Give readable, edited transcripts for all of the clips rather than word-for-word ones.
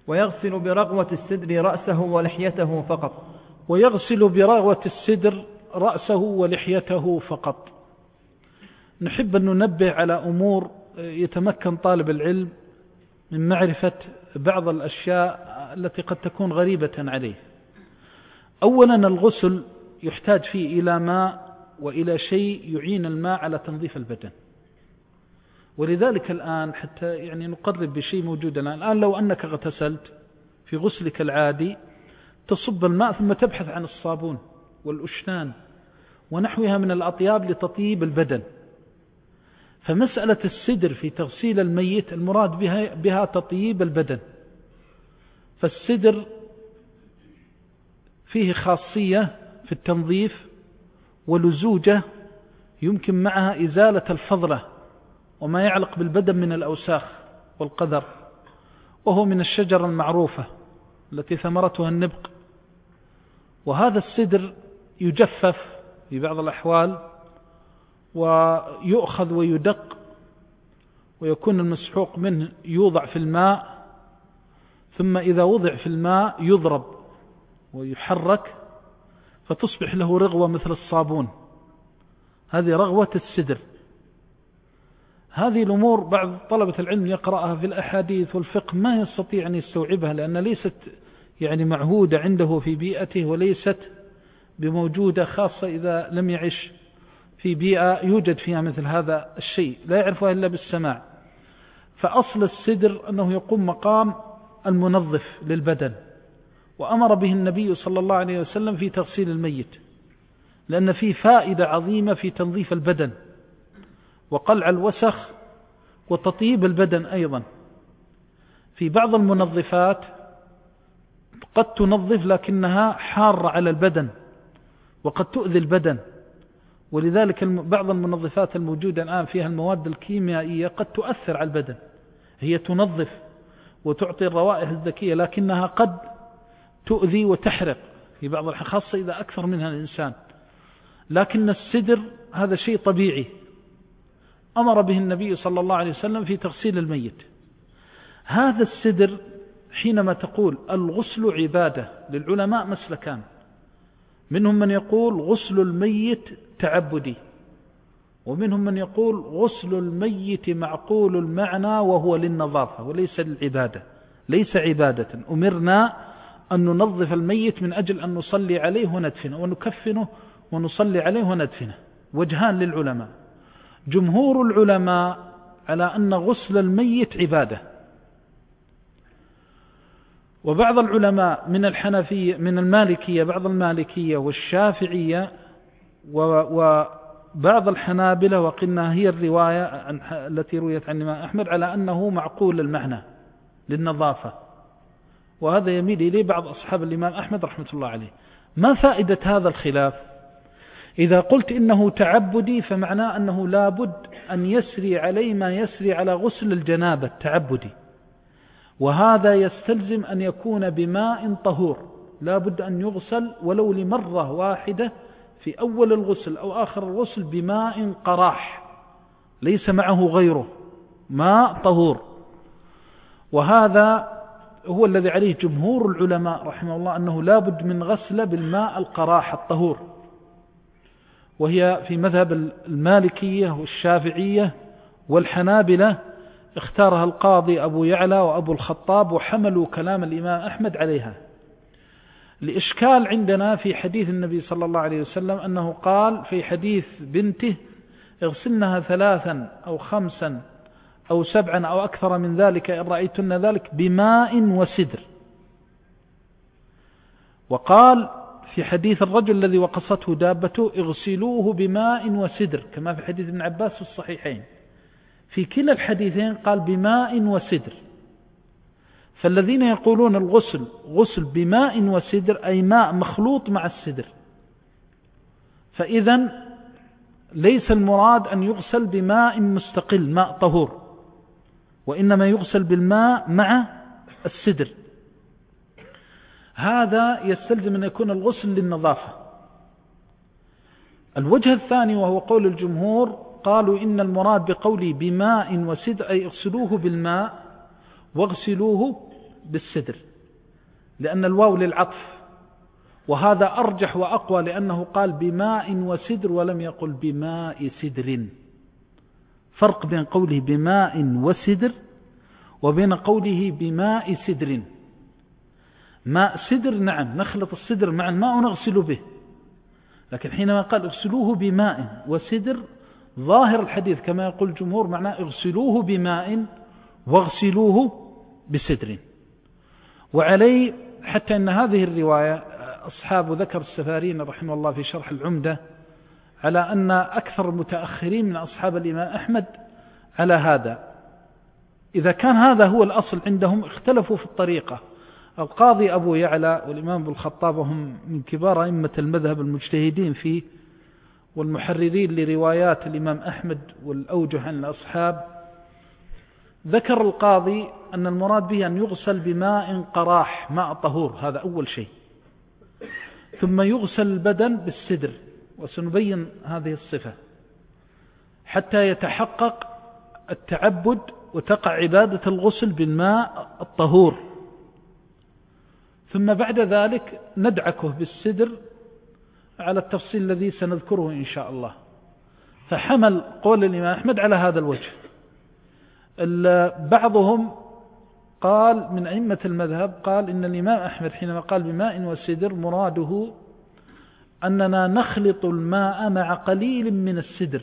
ويغسل برغوة السدر رأسه ولحيته فقط. ويغسل برغوة السدر رأسه ولحيته فقط. نحب أن ننبه على أمور يتمكن طالب العلم من معرفة بعض الأشياء التي قد تكون غريبة عليه. أولا الغسل يحتاج فيه إلى ماء وإلى شيء يعين الماء على تنظيف البدن، ولذلك الآن حتى يعني نقرب بشيء موجود الآن لو أنك اغتسلت في غسلك العادي تصب الماء ثم تبحث عن الصابون والأشنان ونحوها من الأطياب لتطيب البدن. فمسألة السدر في تغسيل الميت المراد بها تطيب البدن. فالسدر فيه خاصية في التنظيف ولزوجة يمكن معها إزالة الفضلة وما يعلق بالبدن من الأوساخ والقذر، وهو من الشجرة المعروفة التي ثمرتها النبق. وهذا السدر يجفف في بعض الأحوال ويؤخذ ويدق ويكون المسحوق منه يوضع في الماء، ثم إذا وضع في الماء يضرب ويحرك فتصبح له رغوة مثل الصابون. هذه رغوة السدر. هذه الأمور بعض طلبة العلم يقرأها في الأحاديث والفقه ما يستطيع أن يستوعبها، لأن ليست يعني معهودة عنده في بيئته وليست بموجودة، خاصة إذا لم يعش في بيئة يوجد فيها مثل هذا الشيء، لا يعرفها إلا بالسماع. فأصل السدر أنه يقوم مقام المنظف للبدن، وأمر به النبي صلى الله عليه وسلم في تغسيل الميت، لأن فيه فائدة عظيمة في تنظيف البدن وقلع الوسخ وتطيب البدن أيضا. في بعض المنظفات قد تنظف لكنها حارة على البدن وقد تؤذي البدن، ولذلك بعض المنظفات الموجودة الآن فيها المواد الكيميائية قد تؤثر على البدن. هي تنظف وتعطي الروائح الذكية لكنها قد تؤذي وتحرق في بعض الحالات، خاصة إذا أكثر منها الإنسان. لكن السدر هذا شيء طبيعي أمر به النبي صلى الله عليه وسلم في تغسيل الميت. هذا السدر حينما تقول الغسل عبادة، للعلماء مسلكان، منهم من يقول غسل الميت تعبدي، ومنهم من يقول غسل الميت معقول المعنى وهو للنظافة وليس للعبادة، ليس عبادة. أمرنا أن ننظف الميت من أجل أن نصلي عليه وندفنه ونكفنه ونصلي عليه وندفنه. وجهان للعلماء. جمهور العلماء على أن غسل الميت عبادة، وبعض العلماء من الحنفية من المالكية، بعض المالكية والشافعية وبعض الحنابلة، وقلنا هي الرواية التي رويت عن الإمام أحمد على أنه معقول المعنى للنظافة، وهذا يميل إليه بعض أصحاب الإمام أحمد رحمة الله عليه. ما فائدة هذا الخلاف؟ إذا قلت إنه تعبدي فمعناه أنه لابد أن يسري عليه ما يسري على غسل الجنابة التعبدي، وهذا يستلزم أن يكون بماء طهور، لابد أن يغسل ولو لمرة واحدة في أول الغسل أو آخر الغسل بماء قراح ليس معه غيره، ماء طهور. وهذا هو الذي عليه جمهور العلماء رحمه الله، أنه لابد من غسل بالماء القراح الطهور، وهي في مذهب المالكية والشافعية والحنابلة اختارها القاضي أبو يعلى وأبو الخطاب، وحملوا كلام الإمام أحمد عليها. لإشكال عندنا في حديث النبي صلى الله عليه وسلم أنه قال في حديث بنته اغسلنها 3 أو 5 أو 7 أو أكثر من ذلك إن رأيتن ذلك بماء وسدر. وقال في حديث الرجل الذي وقصته دابته اغسلوه بماء وسدر، كما في حديث ابن عباس في الصحيحين. في كلا الحديثين قال بماء وسدر. فالذين يقولون الغسل غسل بماء وسدر أي ماء مخلوط مع السدر، فإذا ليس المراد أن يغسل بماء مستقل ماء طهور، وإنما يغسل بالماء مع السدر. هذا يستلزم أن يكون الغسل للنظافة. الوجه الثاني وهو قول الجمهور، قالوا إن المراد بقولي بماء وسدر أي اغسلوه بالماء واغسلوه بالسدر، لأن الواو للعطف، وهذا أرجح وأقوى لأنه قال بماء وسدر ولم يقل بماء سدر. فرق بين قوله بماء وسدر وبين قوله بماء سدر. ماء سدر نعم نخلط السدر مع الماء ونغسل به، لكن حينما قال اغسلوه بماء وسدر ظاهر الحديث كما يقول الجمهور معناه اغسلوه بماء واغسلوه بسدر. وعليه حتى أن هذه الرواية أصحاب ذكر السفارين رحمه الله في شرح العمدة على أن أكثر المتأخرين من أصحاب الإمام أحمد على هذا. إذا كان هذا هو الأصل عندهم اختلفوا في الطريقة. القاضي أبو يعلى والإمام أبو الخطاب وهم من كبار أئمة المذهب المجتهدين فيه والمحررين لروايات الإمام أحمد والأوجه عن الأصحاب، ذكر القاضي أن المراد به أن يغسل بماء قراح ماء طهور، هذا أول شيء، ثم يغسل البدن بالسدر، وسنبين هذه الصفة حتى يتحقق التعبد وتقع عبادة الغسل بالماء الطهور، ثم بعد ذلك ندعكه بالسدر على التفصيل الذي سنذكره إن شاء الله. فحمل قول الإمام أحمد على هذا الوجه. بعضهم قال من أئمة المذهب قال إن الإمام أحمد حينما قال بماء وسدر مراده أننا نخلط الماء مع قليل من السدر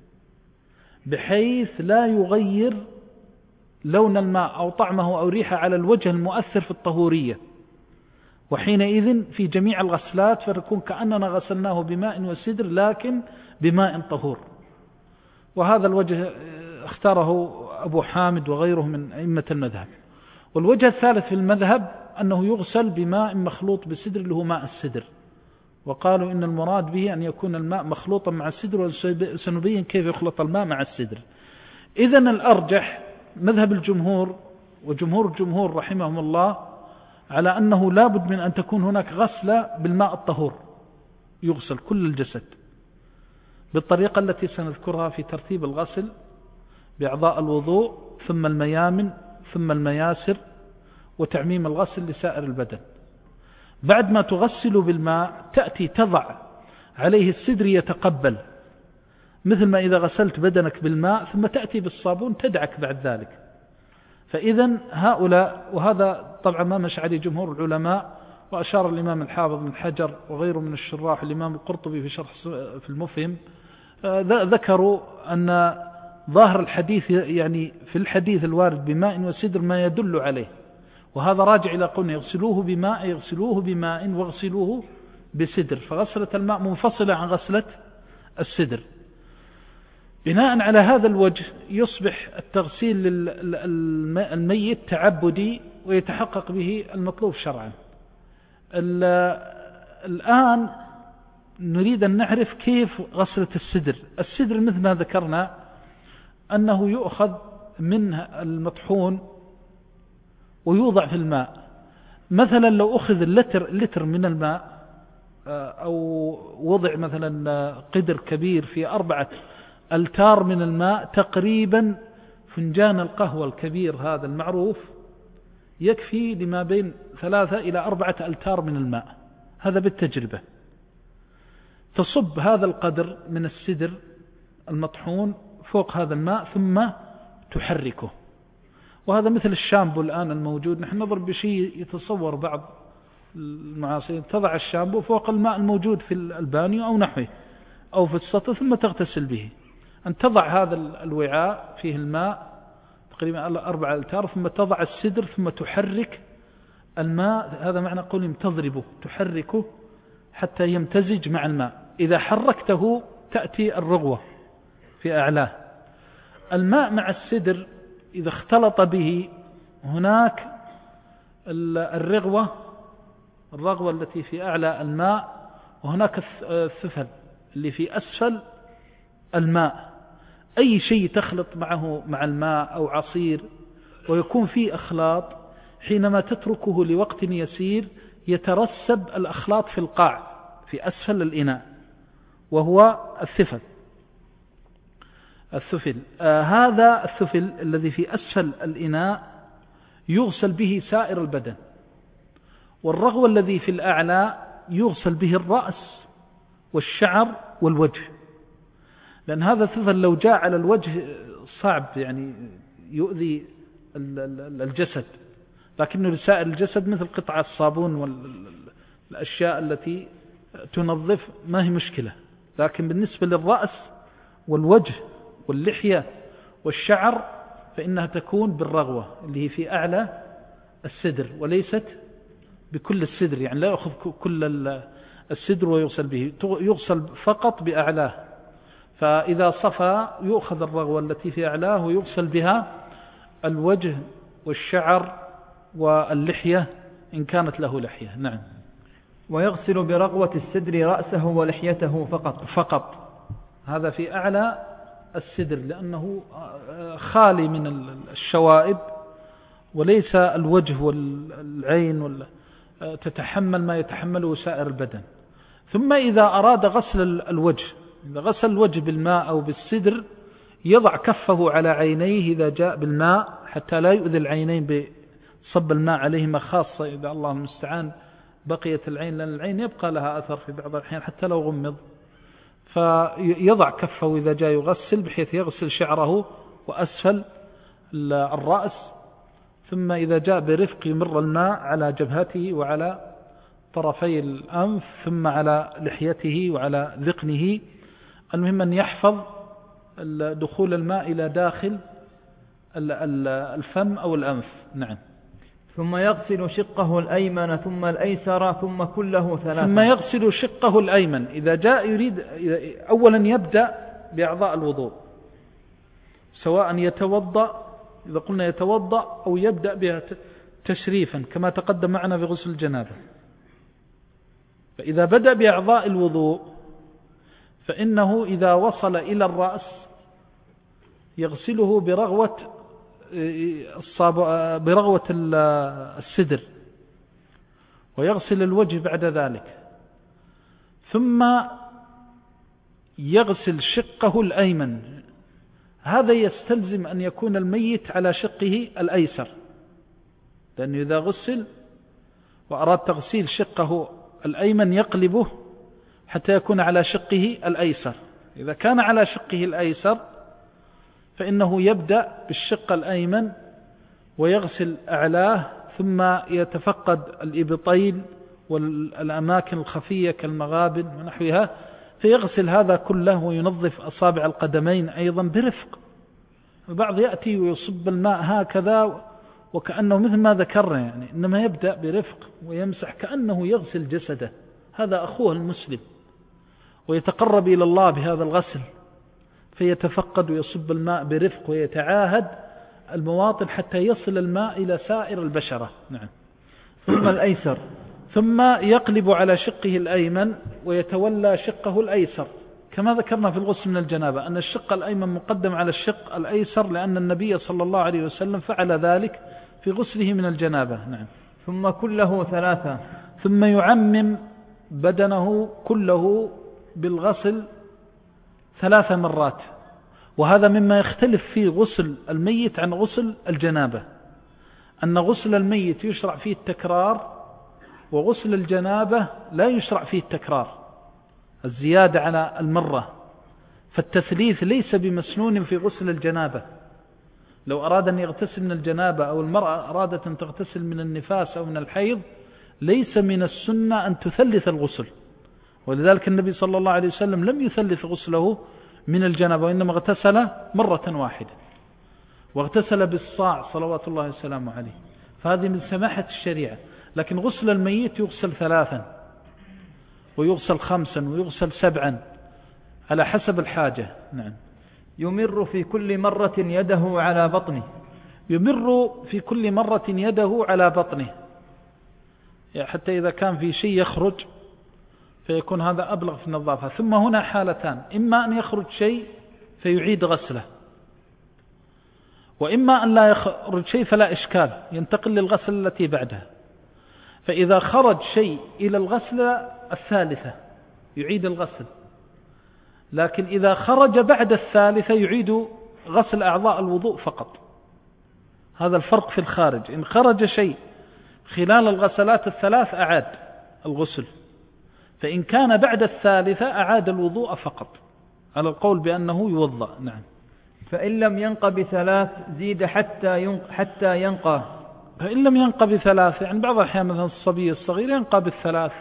بحيث لا يغير لون الماء أو طعمه أو ريحه على الوجه المؤثر في الطهورية، وحينئذ في جميع الغسلات فنكون كأننا غسلناه بماء وسدر لكن بماء طهور. وهذا الوجه اختاره أبو حامد وغيره من أئمة المذهب. والوجه الثالث في المذهب أنه يغسل بماء مخلوط بسدر اللي هو ماء السدر، وقالوا إن المراد به أن يكون الماء مخلوطا مع السدر، وسنبين كيف يخلط الماء مع السدر. إذن الأرجح مذهب الجمهور وجمهور الجمهور رحمهم الله على أنه لا بد من أن تكون هناك غسلة بالماء الطهور، يغسل كل الجسد بالطريقة التي سنذكرها في ترتيب الغسل بأعضاء الوضوء ثم الميامن ثم المياسر وتعميم الغسل لسائر البدن. بعد ما تغسل بالماء تأتي تضع عليه السدر يتقبل، مثل ما إذا غسلت بدنك بالماء ثم تأتي بالصابون تدعك بعد ذلك. فإذا هؤلاء، وهذا طبعا ما مشى عليه جمهور العلماء، وأشار الإمام الحافظ بن حجر وغيره من الشراح، الإمام القرطبي في شرح في المفهم، ذكروا أن ظاهر الحديث يعني في الحديث الوارد بماء وسدر ما يدل عليه، وهذا راجع إلى قولنا يغسلوه بماء واغسلوه بسدر، فغسلة الماء منفصلة عن غسلة السدر. بناء على هذا الوجه يصبح التغسيل الميت تعبدي ويتحقق به المطلوب شرعا. الآن نريد أن نعرف كيف غسلة السدر. السدر مثل ما ذكرنا أنه يؤخذ من المطحون ويوضع في الماء. مثلا لو أخذ اللتر من الماء أو وضع مثلا قدر كبير في 4 ألتار من الماء، تقريبا فنجان القهوة الكبير هذا المعروف يكفي لما بين 3 إلى 4 ألتار من الماء، هذا بالتجربة. تصب هذا القدر من السدر المطحون فوق هذا الماء ثم تحركه، وهذا مثل الشامبو الآن الموجود. نحن نضرب بشيء يتصور بعض المعاصرين، تضع الشامبو فوق الماء الموجود في البانيو أو نحوه أو في السطح ثم تغتسل به. أن تضع هذا الوعاء فيه الماء تقريبا 4 ألتار ثم تضع السدر ثم تحرك الماء، هذا معنى قولهم تضربه، تحركه حتى يمتزج مع الماء. إذا حركته تأتي الرغوة في أعلاه. الماء مع السدر إذا اختلط به هناك الرغوة التي في أعلى الماء، وهناك الثفل اللي في أسفل الماء. أي شيء تخلط معه مع الماء أو عصير ويكون فيه أخلاط، حينما تتركه لوقت يسير يترسب الأخلاط في القاع في أسفل الإناء، وهو الثفل. هذا الثفل الذي في أسفل الإناء يغسل به سائر البدن، والرغوة الذي في الأعلى يغسل به الرأس والشعر والوجه، لأن هذا الثلث لو جاء على الوجه صعب يعني يؤذي الجسد، لكنه لسائر الجسد مثل قطع الصابون والأشياء التي تنظف ما هي مشكلة. لكن بالنسبة للرأس والوجه واللحية والشعر فإنها تكون بالرغوة اللي هي في أعلى الصدر وليست بكل الصدر، يعني لا يأخذ كل الصدر ويغسل به، يغسل فقط بأعلاه. فإذا صفى يؤخذ الرغوة التي في أعلاه ويغسل بها الوجه والشعر واللحية إن كانت له لحية. نعم. ويغسل برغوة الصدر رأسه ولحيته فقط، هذا في أعلى الصدر لأنه خالي من الشوائب، وليس الوجه والعين تتحمل ما يتحمله سائر البدن. ثم إذا أراد غسل الوجه، إذا غسل الوجه بالماء أو بالصدر يضع كفه على عينيه إذا جاء بالماء حتى لا يؤذي العينين بصب الماء عليهما، خاصة إذا الله المستعان بقيت العين، لأن العين يبقى لها أثر في بعض الأحيان حتى لو غمض، فيضع كفه إذا جاء يغسل بحيث يغسل شعره وأسفل الرأس، ثم إذا جاء برفق يمر الماء على جبهته وعلى طرفي الأنف ثم على لحيته وعلى ذقنه. المهم أن يحفظ دخول الماء إلى داخل الفم أو الأنف. نعم. ثم يغسل شقه الأيمن ثم الأيسر ثم كله ثلاثة. ثم يغسل شقه الأيمن إذا جاء يريد أولا يبدأ بأعضاء الوضوء، سواء يتوضأ إذا قلنا يتوضأ أو يبدأ بها تشريفا كما تقدم معنا في غسل الجنابة. فإذا بدأ بأعضاء الوضوء فإنه إذا وصل إلى الرأس يغسله برغوة الصدر، ويغسل الوجه بعد ذلك، ثم يغسل شقه الأيمن. هذا يستلزم أن يكون الميت على شقه الأيسر، لأنه إذا غسل وأراد تغسيل شقه الأيمن يقلبه حتى يكون على شقه الأيسر. إذا كان على شقه الأيسر فإنه يبدأ بالشق الأيمن ويغسل أعلاه، ثم يتفقد الإبطين والأماكن الخفية كالمغابن ونحوها، فيغسل هذا كله وينظف أصابع القدمين أيضا برفق. البعض يأتي ويصب الماء هكذا وكأنه مثل ما ذكرنا، يعني إنما يبدأ برفق ويمسح كأنه يغسل جسده، هذا أخوه المسلم، ويتقرب إلى الله بهذا الغسل، فيتفقد ويصب الماء برفق ويتعاهد المواطن حتى يصل الماء إلى سائر البشرة. نعم. ثم الأيسر، ثم يقلب على شقه الأيمن ويتولى شقه الأيسر، كما ذكرنا في الغسل من الجنابة أن الشق الأيمن مقدم على الشق الأيسر، لأن النبي صلى الله عليه وسلم فعل ذلك في غسله من الجنابة. نعم. ثم كله ثلاثة، ثم يعمم بدنه كله بالغسل 3 مرات، وهذا مما يختلف فيه غسل الميت عن غسل الجنابة، أن غسل الميت يشرع فيه التكرار، وغسل الجنابة لا يشرع فيه التكرار، الزيادة على المرة، فالتثليث ليس بمسنون في غسل الجنابة. لو أراد أن يغتسل من الجنابة أو المرأة أرادت أن تغتسل من النفاس أو من الحيض ليس من السنة أن تثلث الغسل، ولذلك النبي صلى الله عليه وسلم لم يثلث غسله من الجنابة، وإنما اغتسل مرة واحدة، واغتسل بالصاع صلوات الله وسلامه عليه، فهذه من سماحة الشريعة. لكن غسل الميت يغسل 3 ويغسل 5 ويغسل 7 على حسب الحاجة. نعم. يمر في كل مرة يده على بطنه، يمر في كل مرة يده على بطنه، يعني حتى إذا كان في شيء يخرج فيكون هذا أبلغ في النظافة. ثم هنا حالتان، إما أن يخرج شيء فيعيد غسله، وإما أن لا يخرج شيء فلا إشكال ينتقل للغسل التي بعدها. فإذا خرج شيء إلى الغسلة الثالثة يعيد الغسل، لكن إذا خرج بعد الثالثة يعيد غسل أعضاء الوضوء فقط. هذا الفرق في الخارج. إن خرج شيء خلال الغسلات الثلاث أعاد الغسل، فإن كان بعد الثالثة أعاد الوضوء فقط، على القول بأنه يوضأ. نعم. فإن لم ينق بثلاث زيد حتى ينقى. فإن لم ينق بثلاث، يعني بعض الأحيان مثلا الصبي الصغير ينقى بالثلاث،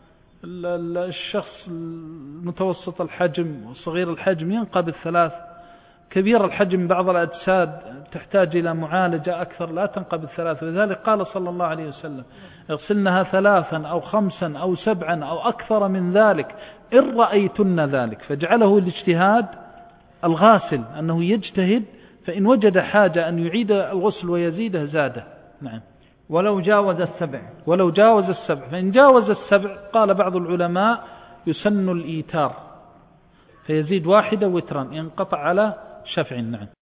الشخص المتوسط الحجم وصغير الحجم ينقى بالثلاث، كبير الحجم بعض الأجساد تحتاج إلى معالجة أكثر لا تنقى بالثلاث. لذلك قال صلى الله عليه وسلم اغسلنها 3 أو 5 أو 7 أو أكثر من ذلك إن رأيتن ذلك، فجعله الاجتهاد الغاسل أنه يجتهد، فإن وجد حاجة أن يعيد الغسل ويزيده زاده. نعم. ولو جاوز 7. ولو جاوز 7. فإن جاوز 7 قال بعض العلماء يسن الإيتار، فيزيد 1 وترا ينقطع على شفع. نعم.